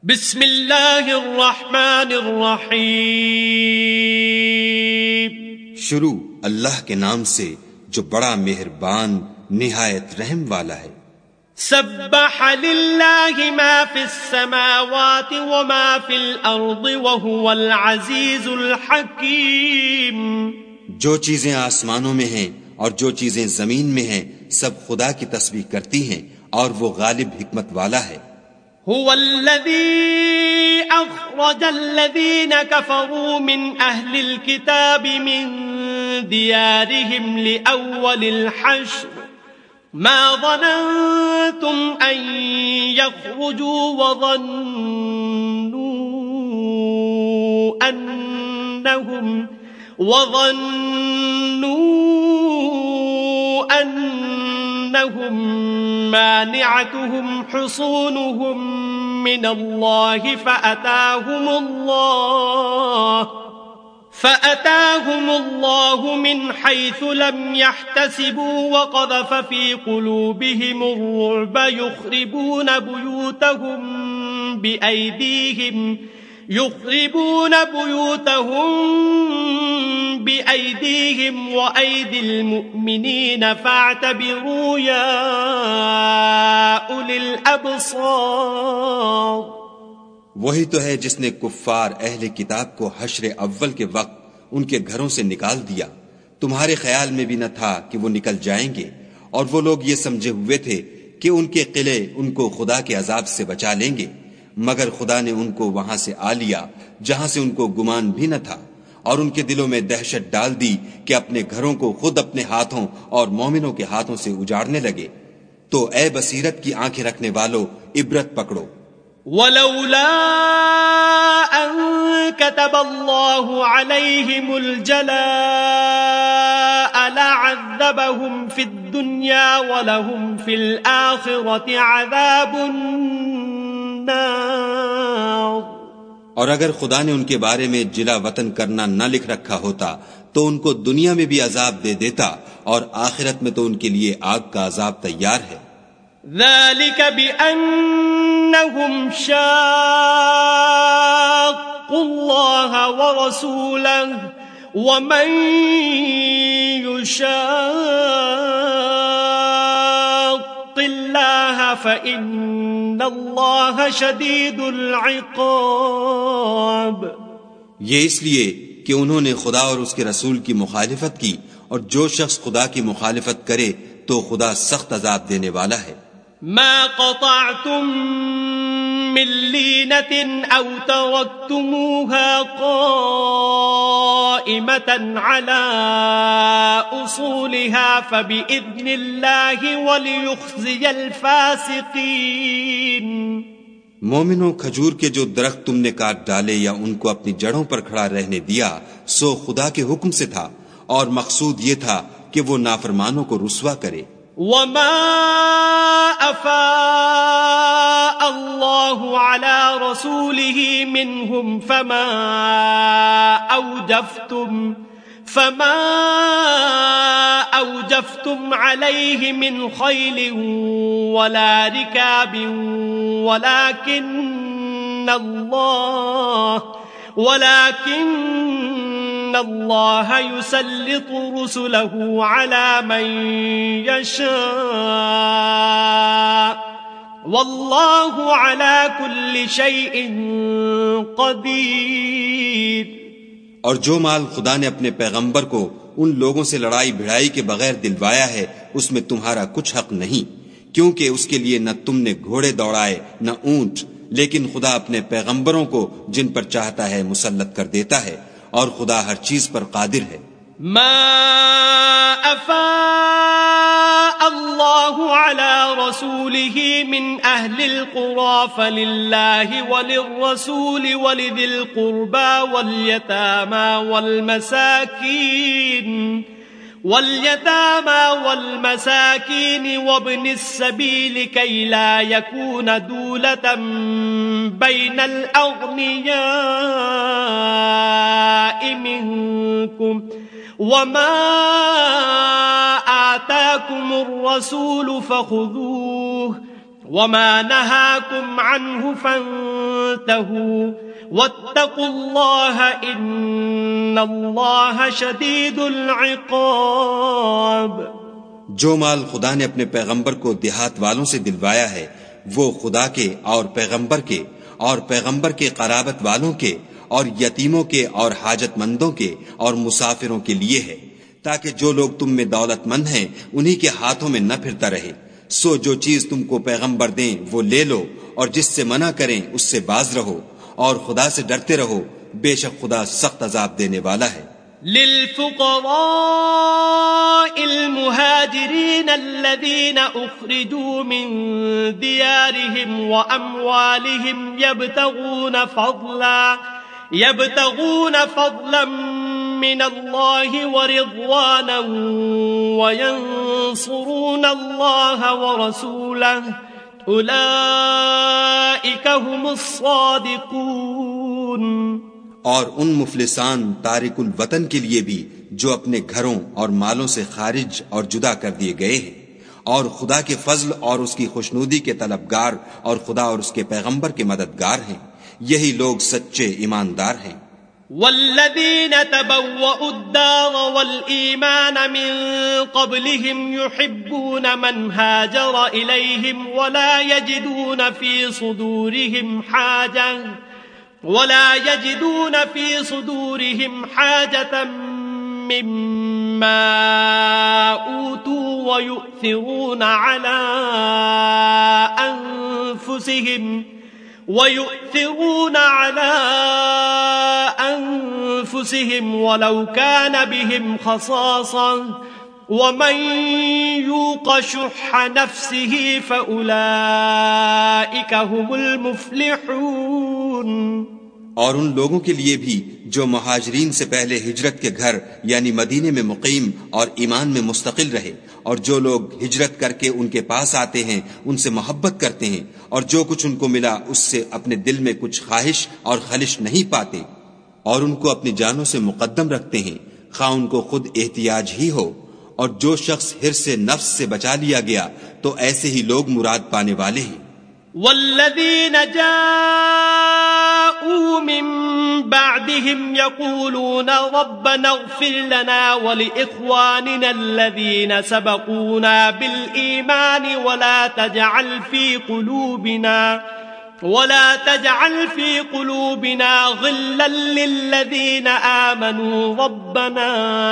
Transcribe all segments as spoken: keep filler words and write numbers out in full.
بسم اللہ الرحمن الرحیم۔ شروع اللہ کے نام سے جو بڑا مہربان نہایت رحم والا ہے۔ سبح للہ ما فی السماوات وما فی الارض وهو العزیز الحکیم۔ جو چیزیں آسمانوں میں ہیں اور جو چیزیں زمین میں ہیں سب خدا کی تسبیح کرتی ہیں اور وہ غالب حکمت والا ہے۔ هو الذي أخرج الذين كفروا من أهل الكتاب من ديارهم لأول الحشر ما ظننتم أن يخرجوا وظنوا أنهم وظنوا أنهم مانعتهم حصونهم من الله فأتاهم الله فأتاهم الله من حيث لم يحتسبوا وقذف في قلوبهم الرعب يخربون بيوتهم بأيديهم يخربون بيوتهم بأيديهم وأيدي المؤمنين فاعتبروا يا أولي الأبصار۔ وہی تو ہے جس نے کفار اہل کتاب کو حشر اول کے وقت ان کے گھروں سے نکال دیا، تمہارے خیال میں بھی نہ تھا کہ وہ نکل جائیں گے، اور وہ لوگ یہ سمجھے ہوئے تھے کہ ان کے قلعے ان کو خدا کے عذاب سے بچا لیں گے، مگر خدا نے ان کو وہاں سے آ لیا جہاں سے ان کو گمان بھی نہ تھا، اور ان کے دلوں میں دہشت ڈال دی کہ اپنے گھروں کو خود اپنے ہاتھوں اور مومنوں کے ہاتھوں سے اجاڑنے لگے۔ تو اے بصیرت کی آنکھیں رکھنے والو عبرت پکڑو۔ ولولا ان كتب الله عليهم الجلاء لعذبهم في الدنيا ولهم في الآخرة عذاب النار۔ اور اگر خدا نے ان کے بارے میں جلا وطن کرنا نہ لکھ رکھا ہوتا تو ان کو دنیا میں بھی عذاب دے دیتا، اور آخرت میں تو ان کے لیے آگ کا عذاب تیار ہے۔ ذلك بأنهم شاقوا الله ورسوله ومن يشاق الله فإن الله شديد العقاب۔ یہ اس لیے کہ انہوں نے خدا اور اس کے رسول کی مخالفت کی، اور جو شخص خدا کی مخالفت کرے تو خدا سخت عذاب دینے والا ہے۔ ما قطعتم من لينة أو تركتموها قائمة على أصولها فبإذن الله وليخزي الفاسقين۔ مومنوں، کھجور کے جو درخت تم نے کاٹ ڈالے یا ان کو اپنی جڑوں پر کھڑا رہنے دیا سو خدا کے حکم سے تھا، اور مقصود یہ تھا کہ وہ نافرمانوں کو رسوا کرے۔ وما أفاء الله على رسوله منهم فما أوجفتم فما أوجفتم عليه من خيل ولا ركاب ولكن الله ولكن الله يسلط رسله على من يشاء والله على كل شيء قدير۔ اور جو مال خدا نے اپنے پیغمبر کو ان لوگوں سے لڑائی بھڑائی کے بغیر دلوایا ہے اس میں تمہارا کچھ حق نہیں، کیونکہ اس کے لیے نہ تم نے گھوڑے دوڑائے نہ اونٹ، لیکن خدا اپنے پیغمبروں کو جن پر چاہتا ہے مسلط کر دیتا ہے، اور خدا ہر چیز پر قادر ہے۔ ما افاء الله على رسوله من اهل القرى فلله وللرسول ولذي القربى واليتامى والمساكين واليتامى والمساكين وابن السبيل كي لا يكون دولة بين الأغنياء منكم وما آتاكم الرسول فخذوه وما نهاكم عنه فانتهوا واتقوا الله ان الله شدید العقاب. جو مال خدا نے اپنے پیغمبر کو دیہات والوں سے دلوایا ہے وہ خدا کے اور پیغمبر کے اور پیغمبر کے قرابت والوں کے اور یتیموں کے اور حاجت مندوں کے اور مسافروں کے لیے ہے، تاکہ جو لوگ تم میں دولت مند ہیں انہی کے ہاتھوں میں نہ پھرتا رہے. سو جو چیز تم کو پیغمبر دیں وہ لے لو، اور جس سے منع کریں اس سے باز رہو، اور خدا سے ڈرتے رہو، بے شک خدا سخت عذاب دینے والا ہے. للفقراء المهاجرين الذين أخرجوا من ديارهم وأموالهم يبتغون فضلا يبتغون فضلا من الله ورضوانا وينصرون الله ورسوله أولئك هم الصادقون. اور ان مفلسان تارک الوطن کے لیے بھی جو اپنے گھروں اور مالوں سے خارج اور جدا کر دیے گئے ہیں اور خدا کے فضل اور اس کی خوشنودی کے طلبگار اور خدا اور اس کے پیغمبر کے مددگار ہیں، یہی لوگ سچے ایماندار ہیں. والذین تبوؤوا الدار والایمان من قبلهم يحبون من هاجر الیہم ولا يجدون في صدورهم حاجة ولا يجدون في صدورهم حاجة مما أوتوا ويؤثرون على أنفسهم ويؤثرون على أنفسهم ولو كان بهم خصاصة ومن يوق شح نفسه فأولئك هم المفلحون. اور ان لوگوں کے لیے بھی جو مہاجرین سے پہلے ہجرت کے گھر یعنی مدینے میں مقیم اور ایمان میں مستقل رہے، اور جو لوگ ہجرت کر کے ان کے پاس آتے ہیں ان سے محبت کرتے ہیں اور جو کچھ ان کو ملا اس سے اپنے دل میں کچھ خواہش اور خلش نہیں پاتے، اور ان کو اپنی جانوں سے مقدم رکھتے ہیں خواہ ان کو خود احتیاج ہی ہو. اور جو شخص حرص نفس سے بچا لیا گیا تو ایسے ہی لوگ مراد پانے والے ہیں. والذین جاءوا من بعدهم يقولون ربنا اغفر لنا ولإخواننا الذين سبقونا بالإيمان ولا تجعل في قلوبنا ولا تجعل في قلوبنا غلا للذين آمنوا ربنا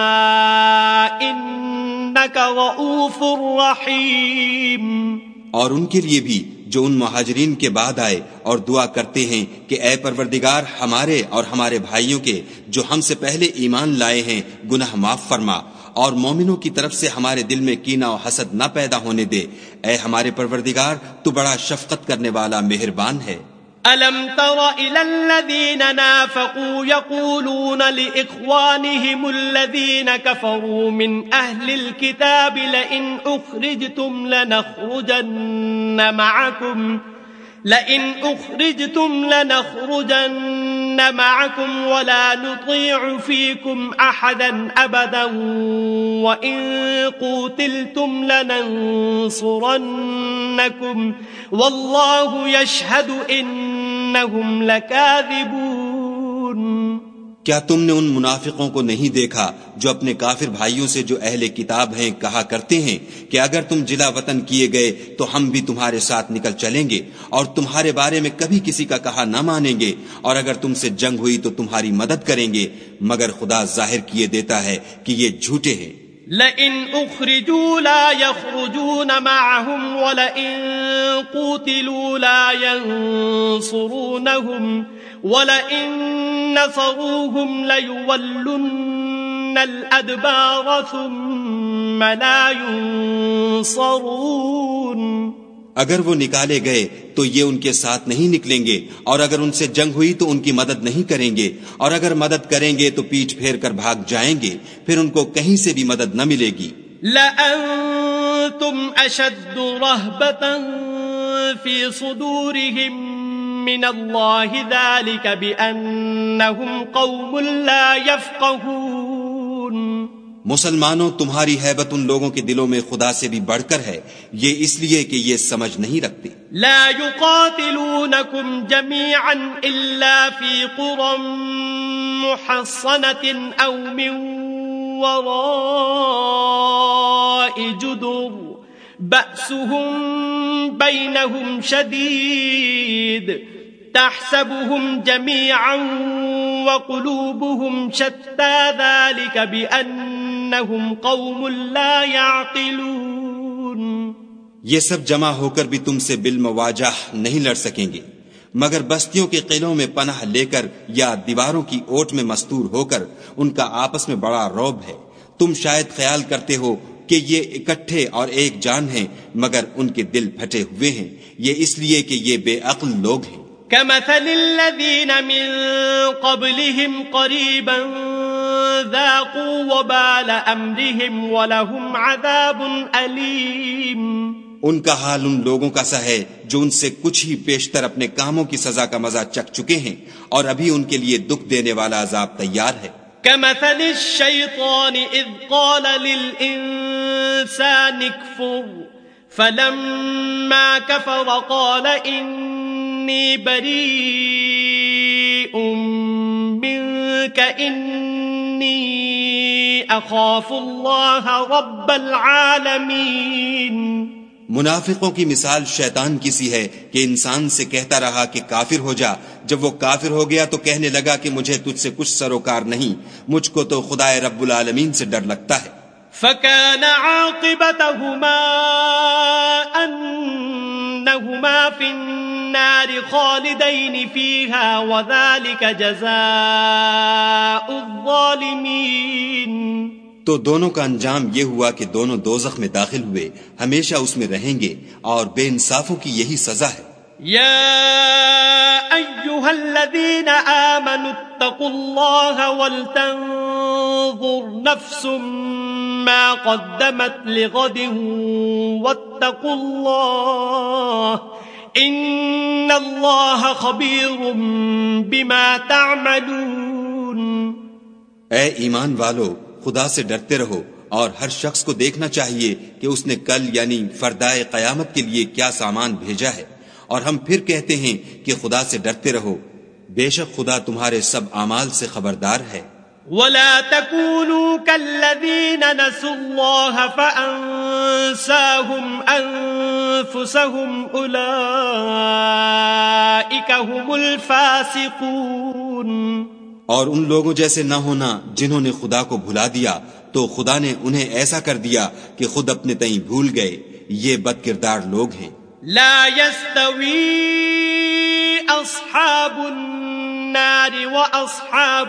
إنك رؤوف رحيم. اور ان کے لیے بھی جو ان مہاجرین کے بعد آئے اور دعا کرتے ہیں کہ اے پروردگار ہمارے اور ہمارے بھائیوں کے جو ہم سے پہلے ایمان لائے ہیں گناہ معاف فرما، اور مومنوں کی طرف سے ہمارے دل میں کینہ و حسد نہ پیدا ہونے دے. اے ہمارے پروردگار تو بڑا شفقت کرنے والا مہربان ہے. أَلَمْ تَرَ إِلَى الَّذِينَ نَافَقُوا يَقُولُونَ لِإِخْوَانِهِمُ الَّذِينَ كَفَرُوا مِنْ أَهْلِ الْكِتَابِ لَئِنْ أُخْرِجْتُمْ لَنَخْرُجَنَّ مَعَكُمْ لَئِنْ أُخْرِجْتُمْ لَنَخْرُجَنَّ مَعَكُمْ وَلَا نُطِيعُ فِيكُمْ أَحَدًا أَبَدًا وَإِنْ قُوتِلْتُمْ لَنَنْصُرَنَّكُمْ وَاللَّهُ يَشْهَدُ إِنَّهُمْ لَكَاذِبُونَ. کیا تم نے ان منافقوں کو نہیں دیکھا جو اپنے کافر بھائیوں سے جو اہل کتاب ہیں کہا کرتے ہیں کہ اگر تم جلا وطن کیے گئے تو ہم بھی تمہارے ساتھ نکل چلیں گے اور تمہارے بارے میں کبھی کسی کا کہا نہ مانیں گے، اور اگر تم سے جنگ ہوئی تو تمہاری مدد کریں گے، مگر خدا ظاہر کیے دیتا ہے کہ یہ جھوٹے ہیں. لئن اخرجوا لا يخرجون معهم ولئن قوتلوا لا ينصرونهم ولئن نصروهم ليولن الأدبار ثم لا ينصرون. اگر وہ نکالے گئے تو یہ ان کے ساتھ نہیں نکلیں گے، اور اگر ان سے جنگ ہوئی تو ان کی مدد نہیں کریں گے، اور اگر مدد کریں گے تو پیٹھ پھیر کر بھاگ جائیں گے، پھر ان کو کہیں سے بھی مدد نہ ملے گی. لأنتم أشد رهبة في صدورهم من الله ذلك بأنهم قوم لا يفقهون. مسلمانوں تمہاری ہیبت ان لوگوں کے دلوں میں خدا سے بھی بڑھ کر ہے، یہ اس لیے کہ یہ سمجھ نہیں رکھتے۔ لا يقاتلونكم جميعا إلا في قرى محصنة أو من وراء جدر بأسهم بينهم شديد تحسبهم جميعا وقلوبهم شتى ذلك بأنهم قوم لا يعقلون۔ یہ سب جمع ہو کر بھی تم سے بالمواجہ نہیں لڑ سکیں گے، مگر بستیوں کے قلعوں میں پناہ لے کر یا دیواروں کی اوٹ میں مستور ہو کر ان کا آپس میں بڑا رعب ہے۔ تم شاید خیال کرتے ہو کہ یہ اکٹھے اور ایک جان ہیں، مگر ان کے دل پھٹے ہوئے ہیں، یہ اس لیے کہ یہ بے عقل لوگ ہیں۔ كمثل الذين من قبلهم قريبا ذاقوا وبال أمرهم ولهم عذاب أليم۔ ان کا حال ان لوگوں کا سا ہے جو ان سے کچھ ہی پیشتر اپنے کاموں کی سزا کا مزہ چکھ چکے ہیں، اور ابھی ان کے لیے دکھ دینے والا عذاب تیار ہے۔ كمثل الشيطان إذ قال للإنسان اكفر فلما كفر قال إني بريء منك إني أخاف الله رب العالمين۔ منافقوں کی مثال شیطان کی سی ہے کہ انسان سے کہتا رہا کہ کافر ہو جا، جب وہ کافر ہو گیا تو کہنے لگا کہ مجھے تجھ سے کچھ سروکار نہیں، مجھ کو تو خدا رب العالمین سے ڈر لگتا ہے۔ فكان عاقبتهما أنهما في النار خالدين فيها وذلك جزاء الظالمين۔ تو دونوں کا انجام یہ ہوا کہ دونوں دوزخ میں داخل ہوئے، ہمیشہ اس میں رہیں گے، اور بے انصافوں کی یہی سزا ہے۔ يا أيها الذين آمنوا اتقوا الله ولتنظر نفس ما قدمت لغد واتقوا الله إن الله خبير بما تعملون۔ اے ایمان والو، خدا سے ڈرتے رہو، اور ہر شخص کو دیکھنا چاہیے کہ اس نے کل یعنی فردائے قیامت کے لیے کیا سامان بھیجا ہے، اور ہم پھر کہتے ہیں کہ خدا سے ڈرتے رہو، بے شک خدا تمہارے سب اعمال سے خبردار ہے۔ ولا تكونوا كالذين نسوا الله فأنساهم أنفسهم أولئك هم الفاسقون۔ اور ان لوگوں جیسے نہ ہونا جنہوں نے خدا کو بھلا دیا تو خدا نے انہیں ایسا کر دیا کہ خود اپنے تئیں بھول گئے، یہ بد کردار لوگ ہیں۔ لا يستوي أصحاب النار وأصحاب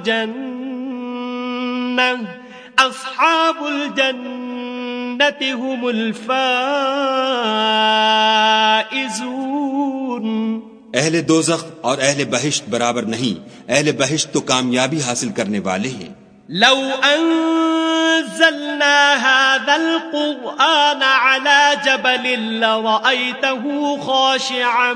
الجنة أصحاب الجنة هم الفائزون۔ اہل دوزخ اور اہل بہشت برابر نہیں، اہل بہشت تو کامیابی حاصل کرنے والے ہیں۔ لو انزلنا هذا القرآن على جبل لرأيته خاشعا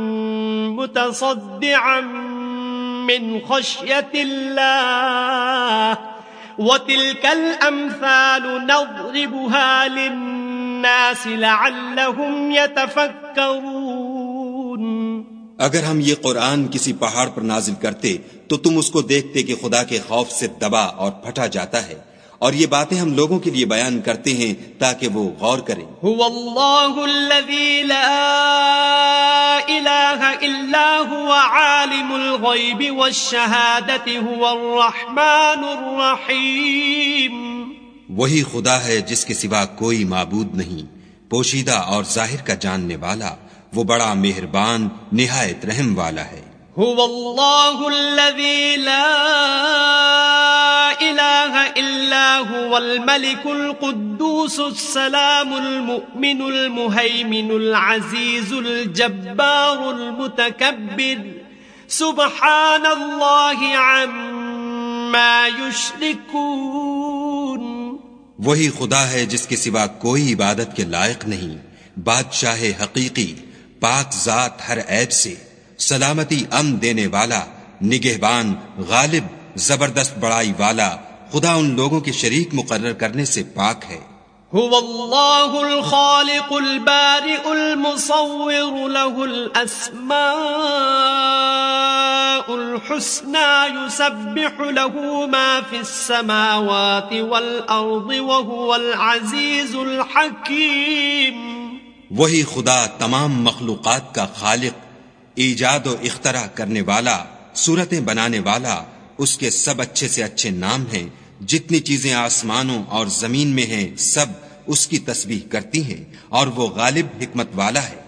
متصدعا من خشية الله وتلك الأمثال نضربها للناس لعلهم يتفكرون۔ اگر ہم یہ قرآن کسی پہاڑ پر نازل کرتے تو تم اس کو دیکھتے کہ خدا کے خوف سے دبا اور پھٹا جاتا ہے، اور یہ باتیں ہم لوگوں کے لیے بیان کرتے ہیں تاکہ وہ غور کریں۔ هو اللہ الذی لا الہ الا هو عالم الغیب والشہادۃ هو الرحمن الرحیم۔ وہی خدا ہے جس کے سوا کوئی معبود نہیں، پوشیدہ اور ظاہر کا جاننے والا، وہ بڑا مہربان نہایت رحم والا ہے۔ هو اللہ الذی لا الہ الا هو الملک القدوس السلام المؤمن المہیمن العزیز الجبار المتکبر سبحان اللہ عما یشرکون۔ وہی خدا ہے جس کے سوا کوئی عبادت کے لائق نہیں، بادشاہ حقیقی، پاک ذات ہر عیب سے، سلامتی امن دینے والا، نگہبان، غالب، زبردست بڑائی والا، خدا ان لوگوں کے شریک مقرر کرنے سے پاک ہے۔ هو الله الخالق البارئ المصور له الأسماء الحسنى يسبح له ما في السماوات والأرض وهو العزيز الحكيم۔ وہی خدا تمام مخلوقات کا خالق، ایجاد و اختراع کرنے والا، صورتیں بنانے والا، اس کے سب اچھے سے اچھے نام ہیں۔ جتنی چیزیں آسمانوں اور زمین میں ہیں سب اس کی تسبیح کرتی ہیں، اور وہ غالب حکمت والا ہے۔